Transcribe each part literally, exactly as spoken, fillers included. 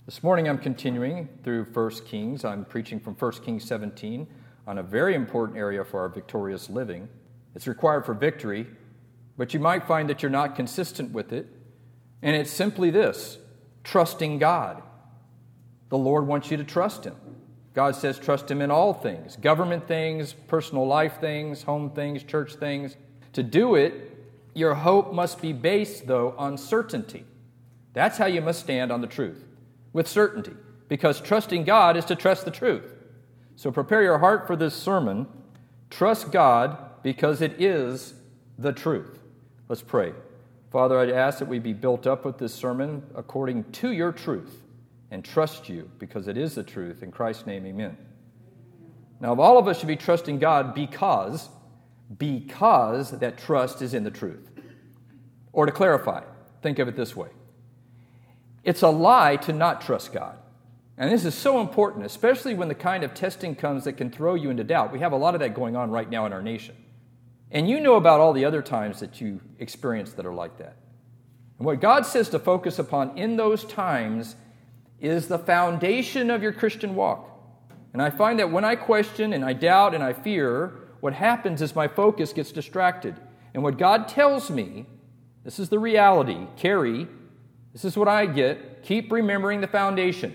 This morning I'm continuing through First Kings. I'm preaching from First Kings seventeen on a very important area for our victorious living. It's required for victory, but you might find that you're not consistent with it. And it's simply this: trusting God. The Lord wants you to trust Him. God says trust Him in all things, government things, personal life things, home things, church things. To do it, your hope must be based, though, on certainty. That's how you must stand on the truth, with certainty, because trusting God is to trust the truth. So prepare your heart for this sermon. Trust God because it is the truth. Let's pray. Father, I'd ask that we be built up with this sermon according to your truth and trust you because it is the truth. In Christ's name, amen. Now, all of us should be trusting God because, because that trust is in the truth. Or to clarify, think of it this way. It's a lie to not trust God. And this is so important, especially when the kind of testing comes that can throw you into doubt. We have a lot of that going on right now in our nation. And you know about all the other times that you experience that are like that. And what God says to focus upon in those times is the foundation of your Christian walk. And I find that when I question and I doubt and I fear, what happens is my focus gets distracted. And what God tells me, this is the reality, Carrie, this is what I get. Keep remembering the foundation.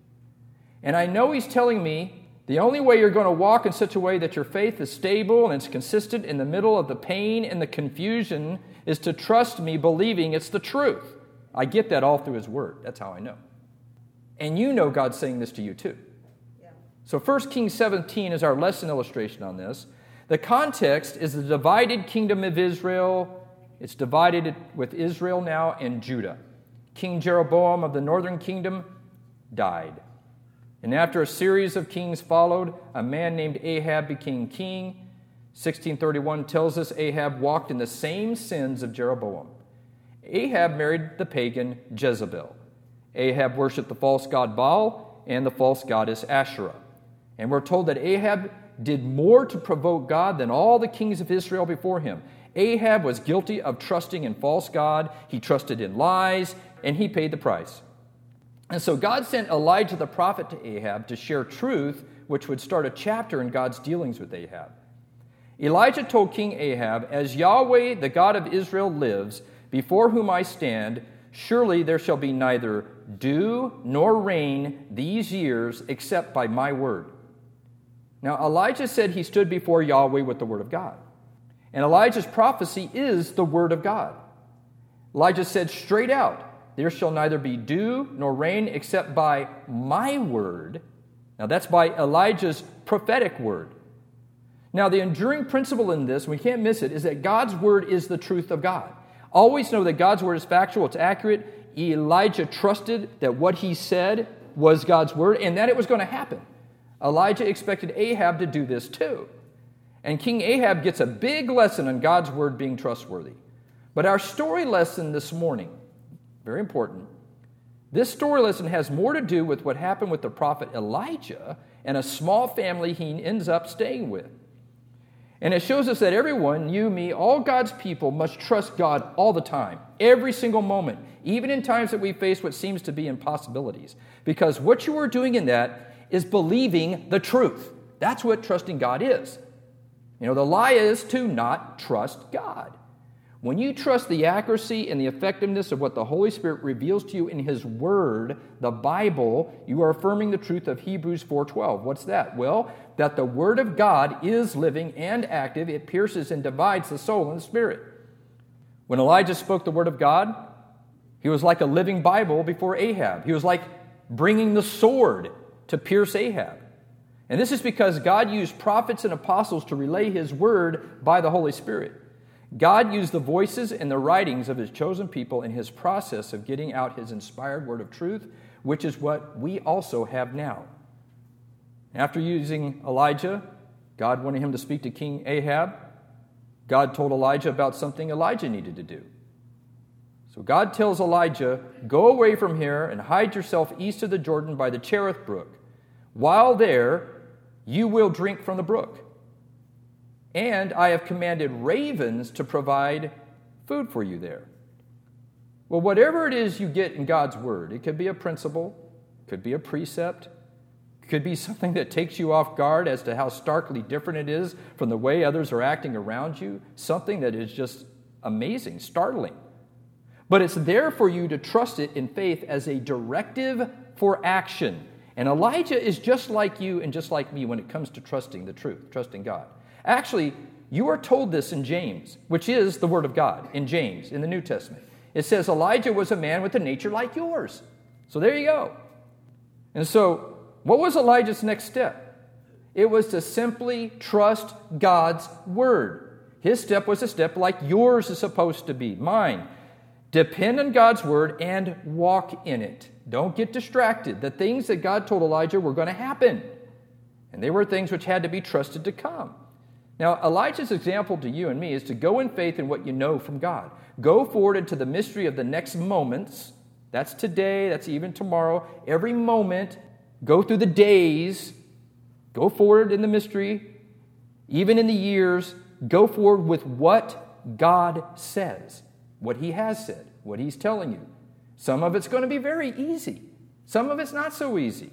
And I know He's telling me the only way you're going to walk in such a way that your faith is stable and it's consistent in the middle of the pain and the confusion is to trust me, believing it's the truth. I get that all through His Word. That's how I know. And you know God's saying this to you too. Yeah. So First Kings seventeen is our lesson illustration on this. The context is the divided kingdom of Israel. It's divided with Israel now and Judah. King Jeroboam of the northern kingdom died. And after a series of kings followed, a man named Ahab became king. sixteen thirty-one tells us Ahab walked in the same sins of Jeroboam. Ahab married the pagan Jezebel. Ahab worshipped the false god Baal and the false goddess Asherah. And we're told that Ahab did more to provoke God than all the kings of Israel before him. Ahab was guilty of trusting in false god. He trusted in lies, and he paid the price. And so God sent Elijah the prophet to Ahab to share truth, which would start a chapter in God's dealings with Ahab. Elijah told King Ahab, "As Yahweh, the God of Israel, lives, before whom I stand, surely there shall be neither dew nor rain these years except by my word." Now Elijah said he stood before Yahweh with the word of God. And Elijah's prophecy is the word of God. Elijah said straight out, "There shall neither be dew nor rain except by my word." Now that's by Elijah's prophetic word. Now the enduring principle in this, we can't miss it, is that God's word is the truth of God. Always know that God's word is factual, it's accurate. Elijah trusted that what he said was God's word and that it was going to happen. Elijah expected Ahab to do this too. And King Ahab gets a big lesson on God's word being trustworthy. But our story lesson this morning, very important, this story lesson has more to do with what happened with the prophet Elijah and a small family he ends up staying with. And it shows us that everyone, you, me, all God's people must trust God all the time, every single moment, even in times that we face what seems to be impossibilities. Because what you are doing in that is believing the truth. That's what trusting God is. You know, the lie is to not trust God. When you trust the accuracy and the effectiveness of what the Holy Spirit reveals to you in His Word, the Bible, you are affirming the truth of Hebrews four twelve. What's that? Well, that the Word of God is living and active. It pierces and divides the soul and the spirit. When Elijah spoke the Word of God, he was like a living Bible before Ahab. He was like bringing the sword to pierce Ahab. And this is because God used prophets and apostles to relay His Word by the Holy Spirit. God used the voices and the writings of His chosen people in His process of getting out His inspired word of truth, which is what we also have now. After using Elijah, God wanted him to speak to King Ahab. God told Elijah about something Elijah needed to do. So God tells Elijah, "Go away from here and hide yourself east of the Jordan by the Cherith brook. While there, you will drink from the brook. And I have commanded ravens to provide food for you there." Well, whatever it is you get in God's Word, it could be a principle, Could be a precept. Could be something that takes you off guard as to how starkly different it is from the way others are acting around you. Something that is just amazing, startling. But it's there for you to trust it in faith as a directive for action. And Elijah is just like you and just like me when it comes to trusting the truth, trusting God. Actually, you are told this in James, which is the Word of God, in James, in the New Testament. It says Elijah was a man with a nature like yours. So there you go. And so, what was Elijah's next step? It was to simply trust God's Word. His step was a step like yours is supposed to be, mine. Depend on God's Word and walk in it. Don't get distracted. The things that God told Elijah were going to happen. And they were things which had to be trusted to come. Now, Elijah's example to you and me is to go in faith in what you know from God. Go forward into the mystery of the next moments. That's today, that's even tomorrow. Every moment, go through the days. Go forward in the mystery. Even in the years, go forward with what God says. What He has said. What He's telling you. Some of it's going to be very easy. Some of it's not so easy.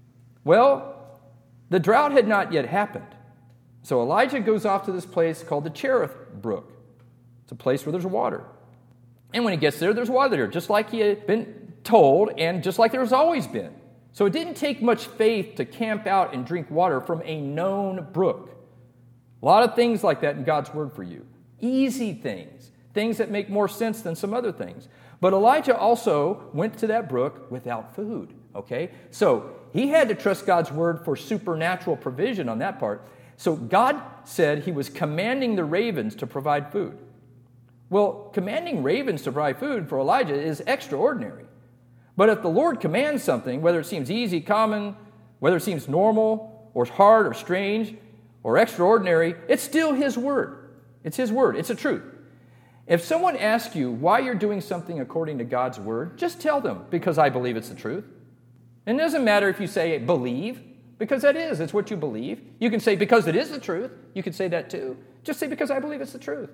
Well, the drought had not yet happened. So Elijah goes off to this place called the Cherith Brook. It's a place where there's water. And when he gets there, there's water there, just like he had been told and just like there's always been. So it didn't take much faith to camp out and drink water from a known brook. A lot of things like that in God's Word for you. Easy things. Things that make more sense than some other things. But Elijah also went to that brook without food. Okay? So he had to trust God's Word for supernatural provision on that part. So God said He was commanding the ravens to provide food. Well, commanding ravens to provide food for Elijah is extraordinary. But if the Lord commands something, whether it seems easy, common, whether it seems normal, or hard, or strange, or extraordinary, it's still His word. It's His word. It's a truth. If someone asks you why you're doing something according to God's word, just tell them, because I believe it's the truth. And it doesn't matter if you say believe, because that is, it's what you believe. You can say because it is the truth. You can say that too. Just say because I believe it's the truth.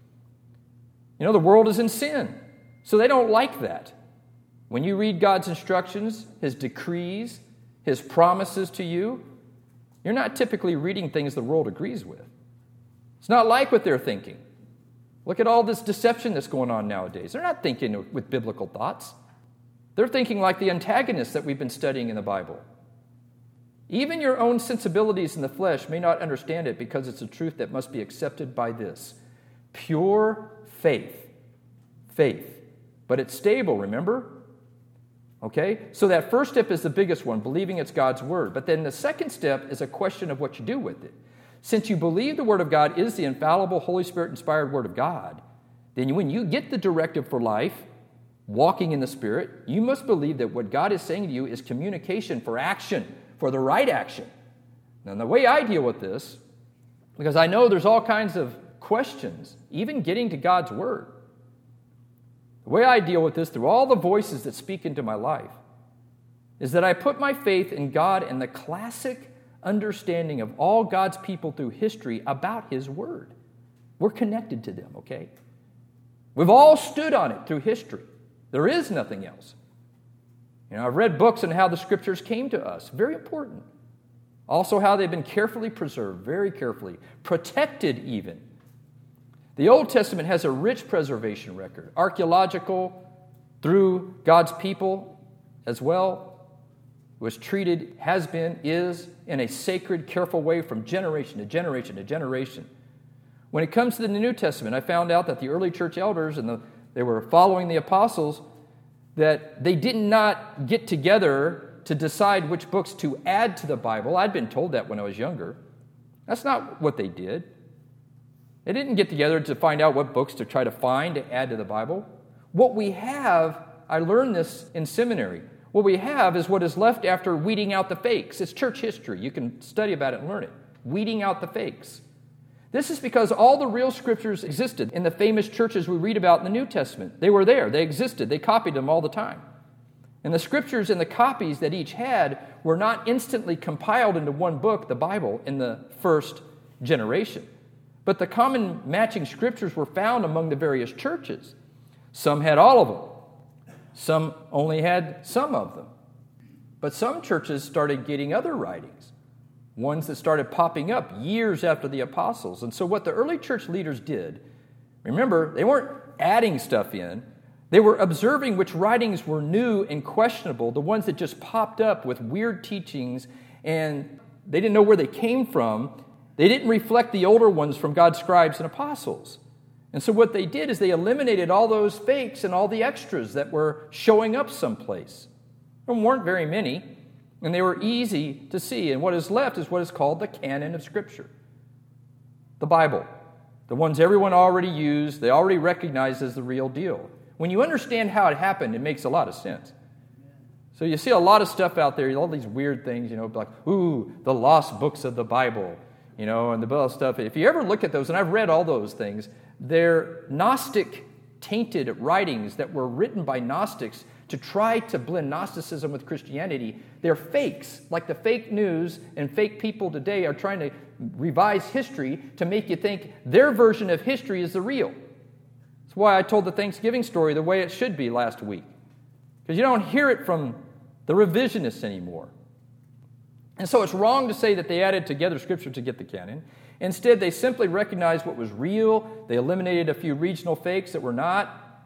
You know, the world is in sin, so they don't like that. When you read God's instructions, His decrees, His promises to you, you're not typically reading things the world agrees with. It's not like what they're thinking. Look at all this deception that's going on nowadays. They're not thinking with biblical thoughts. They're thinking like the antagonists that we've been studying in the Bible. Even your own sensibilities in the flesh may not understand it because it's a truth that must be accepted by this. Pure faith. Faith. But it's stable, remember? Okay? So that first step is the biggest one, believing it's God's word. But then the second step is a question of what you do with it. Since you believe the Word of God is the infallible, Holy Spirit-inspired Word of God, then when you get the directive for life, walking in the Spirit, you must believe that what God is saying to you is communication for action, for the right action. Now, the way I deal with this, because I know there's all kinds of questions, even getting to God's Word. The way I deal with this through all the voices that speak into my life is that I put my faith in God and the classic understanding of all God's people through history about His Word. We're connected to them, okay? We've all stood on it through history. There is nothing else. You know, I've read books on how the Scriptures came to us. Very important. Also how they've been carefully preserved, very carefully, protected even. The Old Testament has a rich preservation record, archaeological, through God's people as well. Was treated, has been, is, in a sacred, careful way from generation to generation to generation. When it comes to the New Testament, I found out that the early church elders, and the, they were following the apostles, that they did not get together to decide which books to add to the Bible. I'd been told that when I was younger. That's not what they did. They didn't get together to find out what books to try to find to add to the Bible. What we have, I learned this in seminary, what we have is what is left after weeding out the fakes. It's church history. You can study about it and learn it. Weeding out the fakes. This is because all the real scriptures existed in the famous churches we read about in the New Testament. They were there. They existed. They copied them all the time. And the scriptures and the copies that each had were not instantly compiled into one book, the Bible, in the first generation. But the common matching scriptures were found among the various churches. Some had all of them. Some only had some of them. But some churches started getting other writings, ones that started popping up years after the apostles. And so what the early church leaders did, remember, they weren't adding stuff in. They were observing which writings were new and questionable, the ones that just popped up with weird teachings, and they didn't know where they came from. They didn't reflect the older ones from God's scribes and apostles. And so what they did is they eliminated all those fakes and all the extras that were showing up someplace. There weren't very many, and they were easy to see. And what is left is what is called the canon of Scripture. The Bible. The ones everyone already used, they already recognized as the real deal. When you understand how it happened, it makes a lot of sense. So you see a lot of stuff out there, all these weird things, you know, like, ooh, the lost books of the Bible, you know, and the other stuff. If you ever look at those, and I've read all those things, they're Gnostic tainted writings that were written by Gnostics to try to blend Gnosticism with Christianity. They're fakes, like the fake news and fake people today are trying to revise history to make you think their version of history is the real. That's why I told the Thanksgiving story the way it should be last week. Because you don't hear it from the revisionists anymore. And so it's wrong to say that they added together Scripture to get the canon. Instead, they simply recognized what was real. They eliminated a few regional fakes that were not,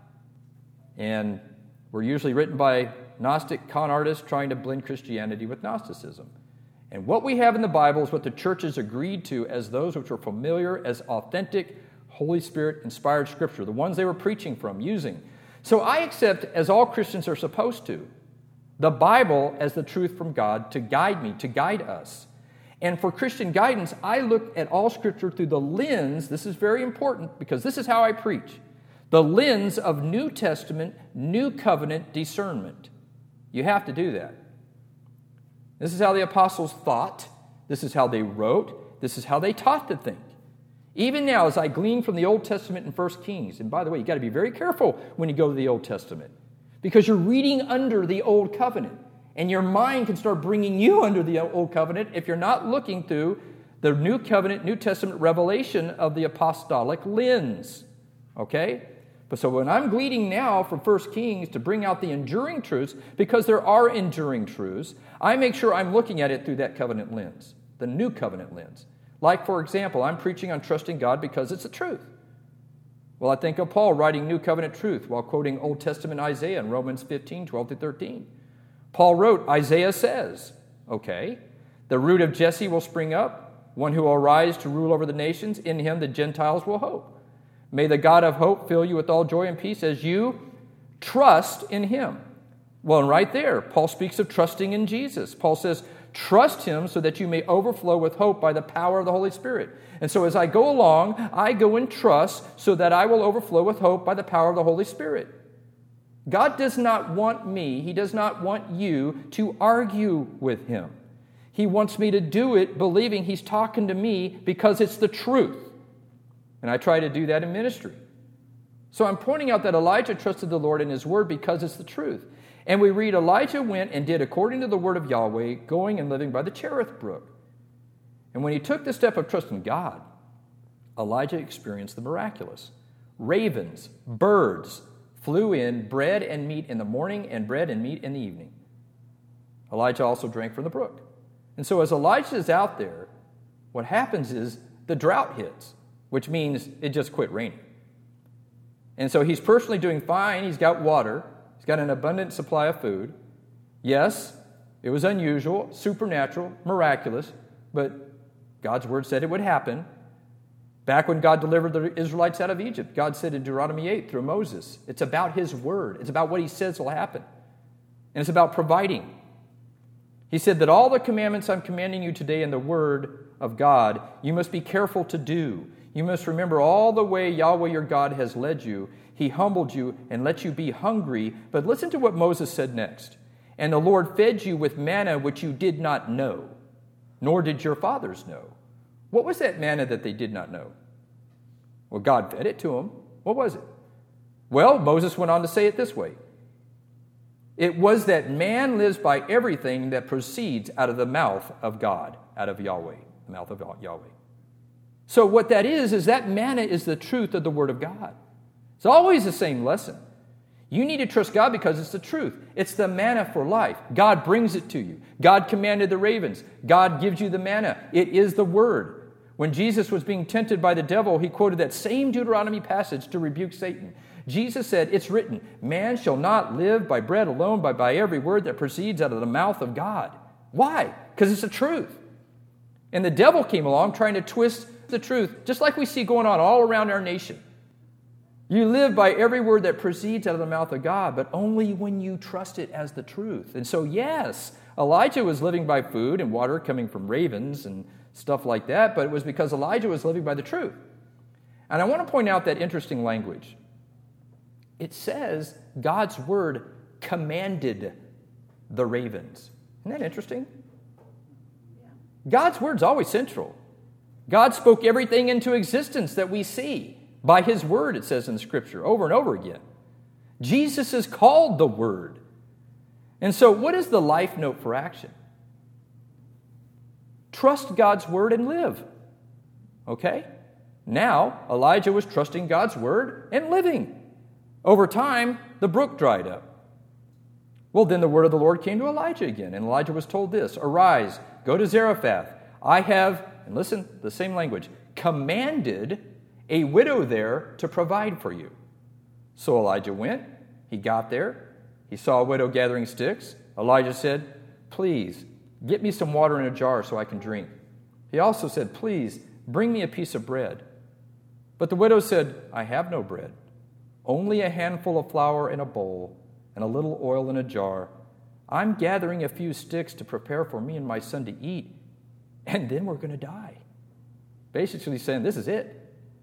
and were usually written by Gnostic con artists trying to blend Christianity with Gnosticism. And what we have in the Bible is what the churches agreed to as those which were familiar as authentic, Holy Spirit-inspired Scripture, the ones they were preaching from, using. So I accept, as all Christians are supposed to, the Bible as the truth from God to guide me, to guide us. And for Christian guidance, I look at all Scripture through the lens, this is very important because this is how I preach, the lens of New Testament, New Covenant discernment. You have to do that. This is how the apostles thought. This is how they wrote. This is how they taught to think. Even now, as I glean from the Old Testament in First Kings, and by the way, you've got to be very careful when you go to the Old Testament because you're reading under the Old Covenant, and your mind can start bringing you under the Old Covenant if you're not looking through the New Covenant, New Testament revelation of the apostolic lens. Okay? But so when I'm gleaning now from First Kings to bring out the enduring truths, because there are enduring truths, I make sure I'm looking at it through that covenant lens, the New Covenant lens. Like, for example, I'm preaching on trusting God because it's the truth. Well, I think of Paul writing New Covenant truth while quoting Old Testament Isaiah in Romans fifteen, twelve to thirteen. Paul wrote, Isaiah says, okay, the root of Jesse will spring up, one who will arise to rule over the nations. In him the Gentiles will hope. May the God of hope fill you with all joy and peace as you trust in him. Well, and right there, Paul speaks of trusting in Jesus. Paul says, trust him so that you may overflow with hope by the power of the Holy Spirit. And so as I go along, I go in trust so that I will overflow with hope by the power of the Holy Spirit. God does not want me, he does not want you to argue with him. He wants me to do it believing he's talking to me because it's the truth. And I try to do that in ministry. So I'm pointing out that Elijah trusted the Lord in his word because it's the truth. And we read, Elijah went and did according to the word of Yahweh, going and living by the Cherith brook. And when he took the step of trusting God, Elijah experienced the miraculous. Ravens, birds flew in, bread and meat in the morning and bread and meat in the evening. Elijah also drank from the brook. And so as Elijah is out there, what happens is the drought hits, which means it just quit raining. And so he's personally doing fine. He's got water. He's got an abundant supply of food. Yes, it was unusual, supernatural, miraculous, but God's word said it would happen. Back when God delivered the Israelites out of Egypt, God said in Deuteronomy eight through Moses, it's about his word. It's about what he says will happen. And it's about providing. He said that all the commandments I'm commanding you today in the word of God, you must be careful to do. You must remember all the way Yahweh your God has led you. He humbled you and let you be hungry. But listen to what Moses said next. And the Lord fed you with manna which you did not know, nor did your fathers know. What was that manna that they did not know? Well, God fed it to them. What was it? Well, Moses went on to say it this way. It was that man lives by everything that proceeds out of the mouth of God, out of Yahweh, the mouth of Yahweh. So what that is, is that manna is the truth of the Word of God. It's always the same lesson. You need to trust God because it's the truth. It's the manna for life. God brings it to you. God commanded the ravens. God gives you the manna. It is the word. When Jesus was being tempted by the devil, he quoted that same Deuteronomy passage to rebuke Satan. Jesus said, it's written, man shall not live by bread alone, but by every word that proceeds out of the mouth of God. Why? Because it's the truth. And the devil came along trying to twist the truth, just like we see going on all around our nation. You live by every word that proceeds out of the mouth of God, but only when you trust it as the truth. And so, yes, Elijah was living by food and water coming from ravens and stuff like that, but it was because Elijah was living by the truth. And I want to point out that interesting language. It says God's word commanded the ravens. Isn't that interesting? Yeah. God's word's always central. God spoke everything into existence that we see. By his word, it says in the scripture, over and over again. Jesus is called the Word. And so what is the life note for action? Trust God's word and live. Okay? Now, Elijah was trusting God's word and living. Over time, the brook dried up. Well, then the word of the Lord came to Elijah again, and Elijah was told this, arise, go to Zarephath. I have, and listen, the same language, commanded a widow there to provide for you. So Elijah went. He got there. He saw a widow gathering sticks. Elijah said, please, get me some water in a jar so I can drink. He also said, please, bring me a piece of bread. But the widow said, I have no bread, only a handful of flour in a bowl and a little oil in a jar. I'm gathering a few sticks to prepare for me and my son to eat, and then we're going to die. Basically saying, this is it.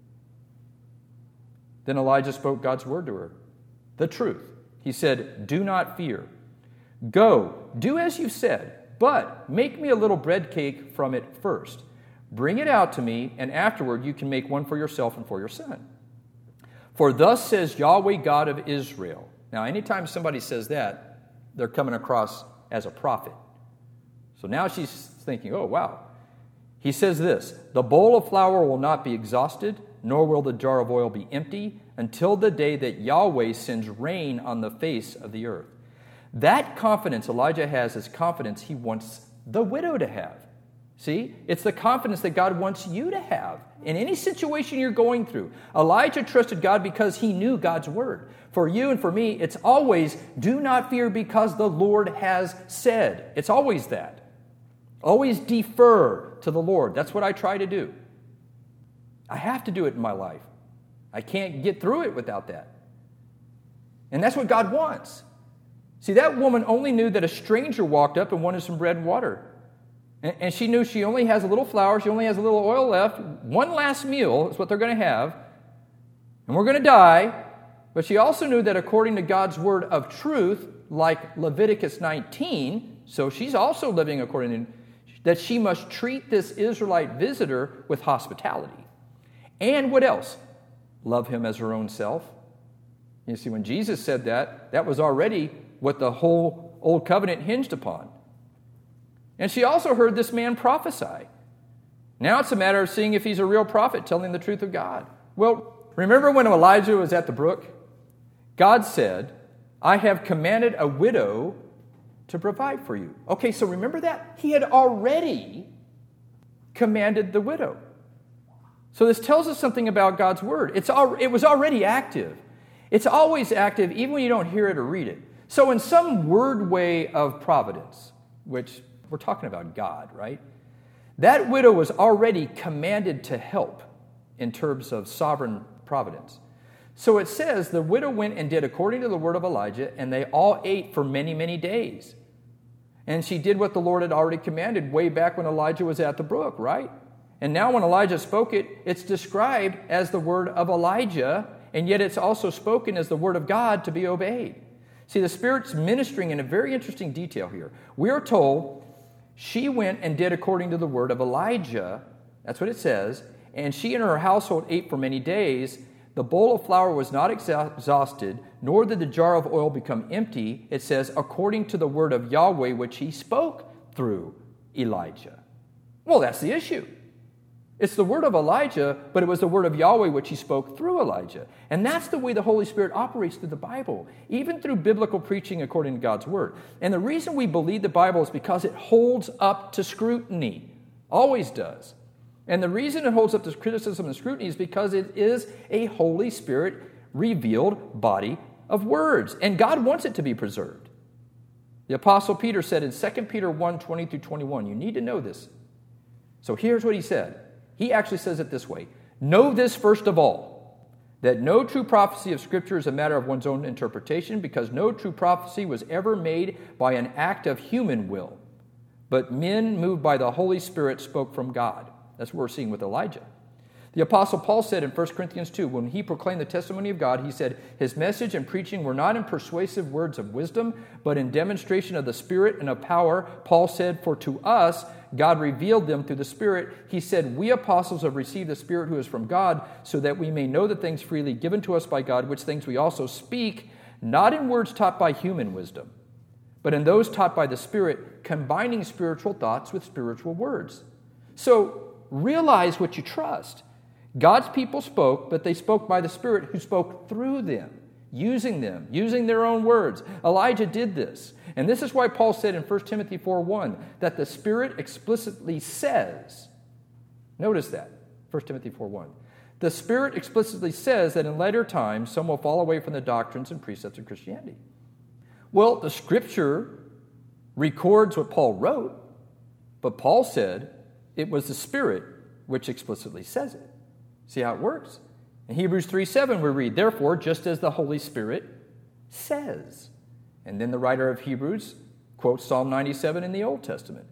Then Elijah spoke God's word to her, the truth. He said, do not fear. Go, do as you said, but make me a little bread cake from it first. Bring it out to me, and afterward you can make one for yourself and for your son. For thus says Yahweh God of Israel. Now, anytime somebody says that, they're coming across as a prophet. So now she's thinking, oh, wow. He says this, the bowl of flour will not be exhausted, nor will the jar of oil be empty, until the day that Yahweh sends rain on the face of the earth. That confidence Elijah has is confidence he wants the widow to have. See? It's the confidence that God wants you to have in any situation you're going through. Elijah trusted God because he knew God's word. For you and for me, it's always, do not fear because the Lord has said. It's always that. Always defer to the Lord. That's what I try to do. I have to do it in my life. I can't get through it without that. And that's what God wants. See, that woman only knew that a stranger walked up and wanted some bread and water. And, and she knew she only has a little flour, she only has a little oil left. One last meal is what they're going to have. And we're going to die. But she also knew that according to God's word of truth, like Leviticus nineteen, so she's also living according to, that she must treat this Israelite visitor with hospitality. And what else? Love him as her own self. You see, when Jesus said that, that was already what the whole Old Covenant hinged upon. And she also heard this man prophesy. Now it's a matter of seeing if he's a real prophet telling the truth of God. Well, remember when Elijah was at the brook? God said, I have commanded a widow to provide for you. Okay, so remember that? He had already commanded the widow. So this tells us something about God's word. It's al- it was already active. It's always active even when you don't hear it or read it. So in some word way of providence, which we're talking about God, right? That widow was already commanded to help in terms of sovereign providence. So it says the widow went and did according to the word of Elijah, and they all ate for many, many days. And she did what the Lord had already commanded way back when Elijah was at the brook, right? And now when Elijah spoke it, it's described as the word of Elijah, and yet it's also spoken as the word of God to be obeyed. See, the Spirit's ministering in a very interesting detail here. We are told she went and did according to the word of Elijah. That's what it says. And she and her household ate for many days. The bowl of flour was not exhausted, nor did the jar of oil become empty. It says, according to the word of Yahweh, which he spoke through Elijah. Well, that's the issue. It's the word of Elijah, but it was the word of Yahweh which he spoke through Elijah. And that's the way the Holy Spirit operates through the Bible, even through biblical preaching according to God's word. And the reason we believe the Bible is because it holds up to scrutiny. Always does. And the reason it holds up to criticism and scrutiny is because it is a Holy Spirit revealed body of words. And God wants it to be preserved. The Apostle Peter said in Second Peter one, twenty through twenty-one, you need to know this. So here's what he said. He actually says it this way. Know this first of all, that no true prophecy of Scripture is a matter of one's own interpretation, because no true prophecy was ever made by an act of human will, but men moved by the Holy Spirit spoke from God. That's what we're seeing with Elijah. The Apostle Paul said in First Corinthians two, when he proclaimed the testimony of God, he said, his message and preaching were not in persuasive words of wisdom, but in demonstration of the Spirit and of power. Paul said, for to us God revealed them through the Spirit. He said, we apostles have received the Spirit who is from God, so that we may know the things freely given to us by God, which things we also speak, not in words taught by human wisdom, but in those taught by the Spirit, combining spiritual thoughts with spiritual words. So realize what you trust. God's people spoke, but they spoke by the Spirit who spoke through them, using them, using their own words. Elijah did this. And this is why Paul said in First Timothy four one that the Spirit explicitly says, notice that, First Timothy four one, the Spirit explicitly says that in later times some will fall away from the doctrines and precepts of Christianity. Well, the Scripture records what Paul wrote, but Paul said it was the Spirit which explicitly says it. See how it works? In Hebrews three seven we read, therefore, just as the Holy Spirit says. And then the writer of Hebrews quotes Psalm ninety-seven in the Old Testament.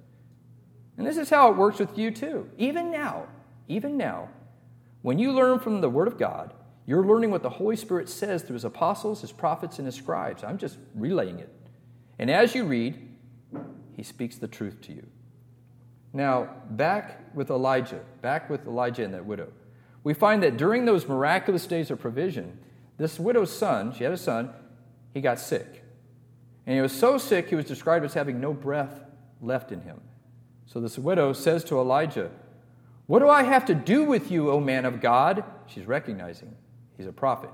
And this is how it works with you too. Even now, even now, when you learn from the Word of God, you're learning what the Holy Spirit says through His apostles, His prophets, and His scribes. I'm just relaying it. And as you read, He speaks the truth to you. Now, back with Elijah, back with Elijah and that widow. We find that during those miraculous days of provision, this widow's son, she had a son, he got sick. And he was so sick, he was described as having no breath left in him. So this widow says to Elijah, what do I have to do with you, O man of God? She's recognizing he's a prophet.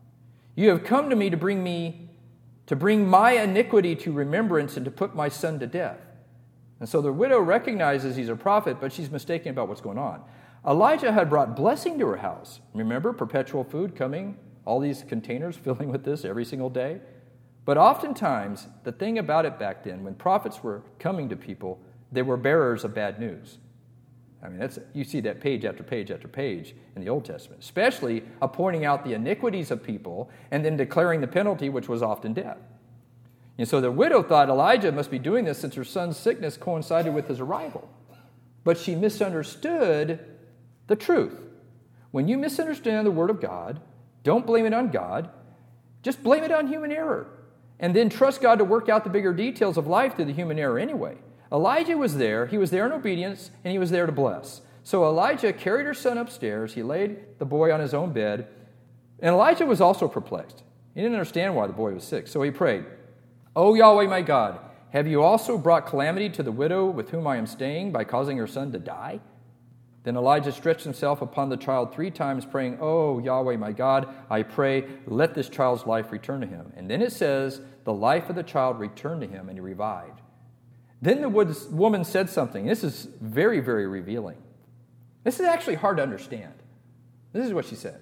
You have come to me to bring me, to bring my iniquity to remembrance and to put my son to death. And so the widow recognizes he's a prophet, but she's mistaken about what's going on. Elijah had brought blessing to her house. Remember, perpetual food coming, all these containers filling with this every single day. But oftentimes, the thing about it back then, when prophets were coming to people, they were bearers of bad news. I mean, that's, you see that page after page after page in the Old Testament, especially of pointing out the iniquities of people and then declaring the penalty, which was often death. And so the widow thought Elijah must be doing this since her son's sickness coincided with his arrival. But she misunderstood the truth. When you misunderstand the Word of God, don't blame it on God. Just blame it on human error. And then trust God to work out the bigger details of life through the human error anyway. Elijah was there. He was there in obedience, and he was there to bless. So Elijah carried her son upstairs. He laid the boy on his own bed. And Elijah was also perplexed. He didn't understand why the boy was sick. So he prayed, O Yahweh my God, have you also brought calamity to the widow with whom I am staying by causing her son to die? Then Elijah stretched himself upon the child three times, praying, Oh, Yahweh, my God, I pray, let this child's life return to him. And then it says, the life of the child returned to him, and he revived. Then the woman said something. This is very, very revealing. This is actually hard to understand. This is what she said.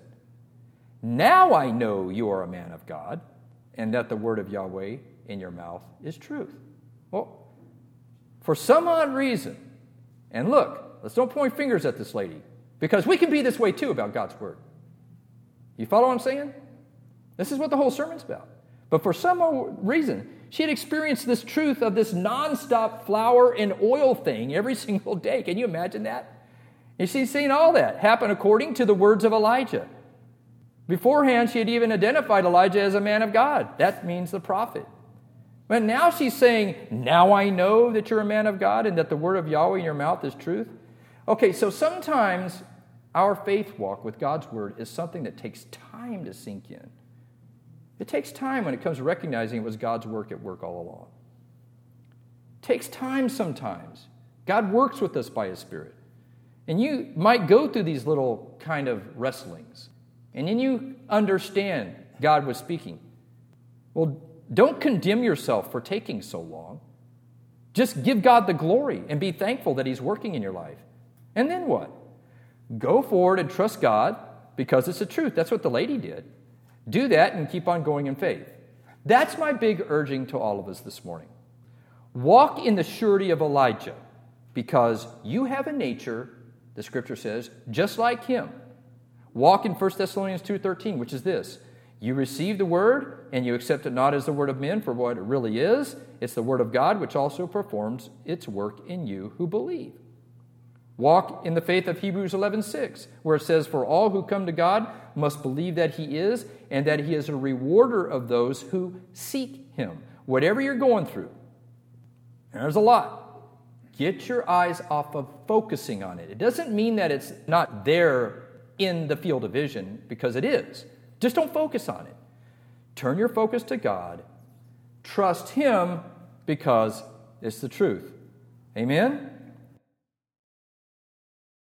Now I know you are a man of God, and that the word of Yahweh in your mouth is truth. Well, for some odd reason, and look, let's don't point fingers at this lady, because we can be this way too about God's word. You follow what I'm saying? This is what the whole sermon's about. But for some reason, she had experienced this truth of this nonstop flour and oil thing every single day. Can you imagine that? And she's seen all that happen according to the words of Elijah. Beforehand, she had even identified Elijah as a man of God. That means the prophet. But now she's saying, now I know that you're a man of God and that the word of Yahweh in your mouth is truth. Okay, so sometimes our faith walk with God's word is something that takes time to sink in. It takes time when it comes to recognizing it was God's work at work all along. It takes time sometimes. God works with us by His Spirit. And you might go through these little kind of wrestlings. And then you understand God was speaking. Well, don't condemn yourself for taking so long. Just give God the glory and be thankful that He's working in your life. And then what? Go forward and trust God because it's the truth. That's what the lady did. Do that and keep on going in faith. That's my big urging to all of us this morning. Walk in the surety of Elijah because you have a nature, the Scripture says, just like him. Walk in First Thessalonians two thirteen, which is this. You receive the word, and you accept it not as the word of men for what it really is. It's the word of God, which also performs its work in you who believe. Walk in the faith of Hebrews eleven six, where it says, for all who come to God must believe that He is, and that He is a rewarder of those who seek Him. Whatever you're going through, and there's a lot, get your eyes off of focusing on it. It doesn't mean that it's not there in the field of vision, because it is. Just don't focus on it. Turn your focus to God. Trust Him because it's the truth. Amen?